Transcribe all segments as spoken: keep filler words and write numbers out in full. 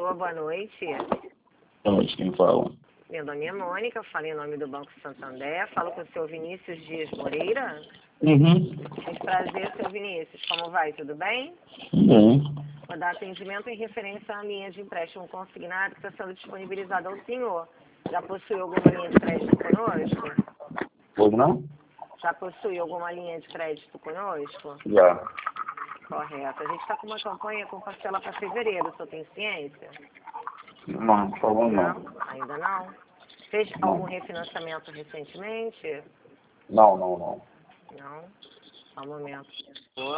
Alô, boa noite. Boa noite, quem fala? Meu nome é Mônica, eu falo em nome do Banco Santander, falo com o senhor Vinícius Dias Moreira. Uhum. Muito prazer, senhor Vinícius. Como vai? Tudo bem? Bem. Vou dar atendimento em referência à linha de empréstimo consignado que está sendo disponibilizada ao senhor. Já possui alguma linha de crédito conosco? Como não? Já possui alguma linha de crédito conosco? Já. Correto. A gente está com uma campanha com parcela para fevereiro, o senhor tem ciência? Não, por favor, não. Não? Ainda não? Fez Não. algum refinanciamento recentemente? Não, não, não. Não? Só um momento. Boa.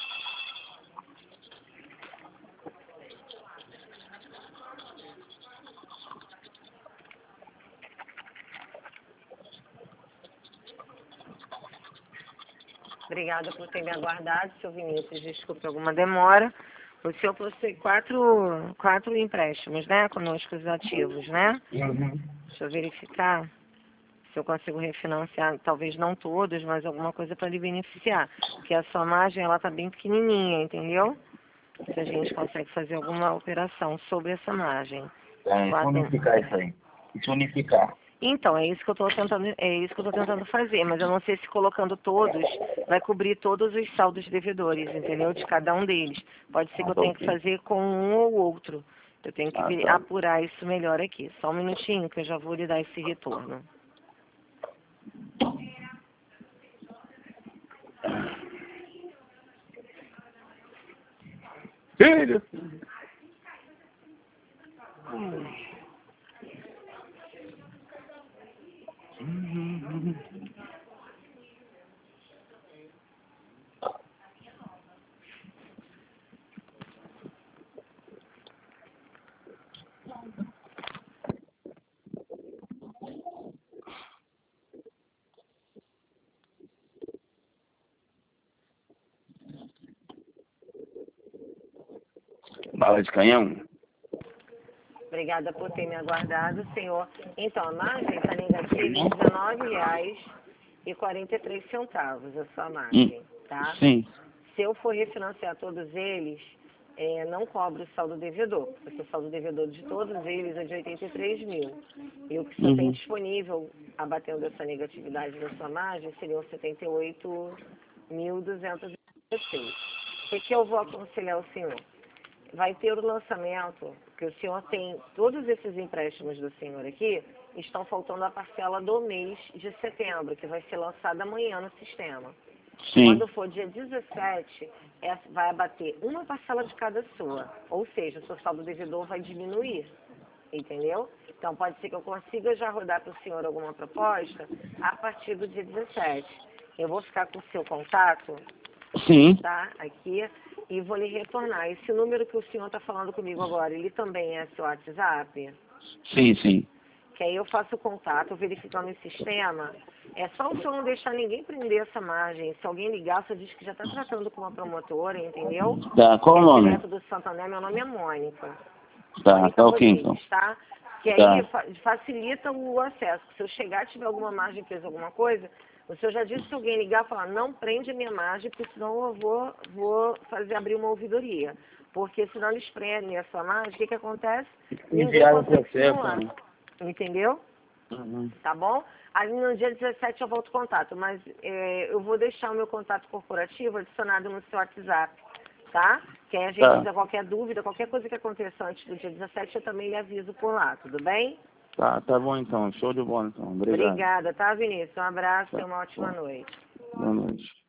Obrigada por ter me aguardado, senhor Vinícius. Desculpe alguma demora. O senhor possui quatro, quatro empréstimos, né? Conosco os ativos, né? Uhum. Deixa eu verificar se eu consigo refinanciar, talvez não todos, mas alguma coisa para lhe beneficiar. Porque a sua margem, ela está bem pequenininha, entendeu? Se a gente consegue fazer alguma operação sobre essa margem. É, isso Quatro- unificar isso aí. Isso unificar. Então, é isso que eu estou tentando, é isso que eu tô tentando fazer, mas eu não sei se colocando todos vai cobrir todos os saldos devedores, entendeu? De cada um deles. Pode ser que Ah, eu tá tenha que ok. fazer com um ou outro. Eu tenho que Ah, ver- tá. apurar isso melhor aqui. Só um minutinho que eu já vou lhe dar esse retorno. Filho! Bala de canhão? Obrigada por ter me aguardado, senhor. Então, a margem está negativa em dezenove reais e quarenta e três centavos, a sua Hum. margem, tá? Sim. Se eu for refinanciar todos eles, é, não cobro o saldo devedor, porque o saldo devedor de todos eles é de oitenta e três mil. E o que o senhor tem Uhum. disponível, abatendo essa negatividade da sua margem, seriam setenta e oito mil duzentos e dezesseis. O que, que eu vou aconselhar ao senhor? Vai ter o lançamento, que o senhor tem, todos esses empréstimos do senhor aqui, estão faltando a parcela do mês de setembro, que vai ser lançada amanhã no sistema. Sim. Quando for dia dezessete, é, vai abater uma parcela de cada sua. Ou seja, o seu saldo devedor vai diminuir. Entendeu? Então, pode ser que eu consiga já rodar para o senhor alguma proposta a partir do dia dezessete. Eu vou ficar com o seu contato, Sim. tá? Aqui, e vou lhe retornar. Esse número que o senhor está falando comigo agora, ele também é seu WhatsApp? Sim, sim. Que aí eu faço o contato, verificando o sistema. É só o senhor não deixar ninguém prender essa margem. Se alguém ligar, você diz que já está tratando com uma promotora, entendeu? Tá, qual o É nome? direto do Santander, meu nome é Mônica. Tá, Mônica tá ok então. Rodrigues, tá? Que aí Tá. fa- facilita o acesso. Se eu chegar e tiver alguma margem presa, alguma coisa, o senhor já disse, se alguém ligar, falar, não prende a minha margem, porque senão eu vou, vou fazer abrir uma ouvidoria. Porque senão eles prendem a sua margem, o que que acontece? Ninguém Enviar o consegue processo, simular. né? Entendeu? Uhum. Tá bom? Aí no dia dezessete eu volto o contato, mas é, eu vou deixar o meu contato corporativo adicionado no seu WhatsApp, tá? Que aí a gente, Tá. se tiver qualquer dúvida, qualquer coisa que aconteça antes do dia dezessete, eu também lhe aviso por lá, tudo bem? Tá, tá bom então. Show de bola então. Obrigado. Obrigada, tá, Vinícius? Um abraço Tá. e uma ótima Bom. noite. Boa noite.